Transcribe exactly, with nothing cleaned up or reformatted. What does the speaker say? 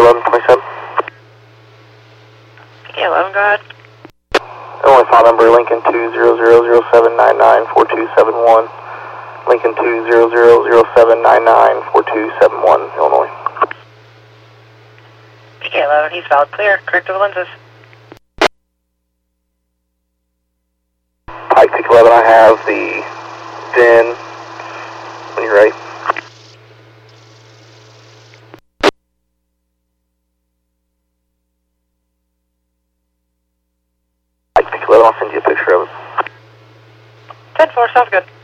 eleven twenty-seven. P K eleven, go ahead. Only file number Lincoln two zero zero zero seven nine nine four two seven one. Lincoln two zero zero zero seven nine nine four two seven one, Illinois. P K eleven, he's valid clear. Corrective lenses. Pike P K eleven, I have the V I N when you're ready. Pike P K eleven, I'll send you a picture of it. ten four, sounds good.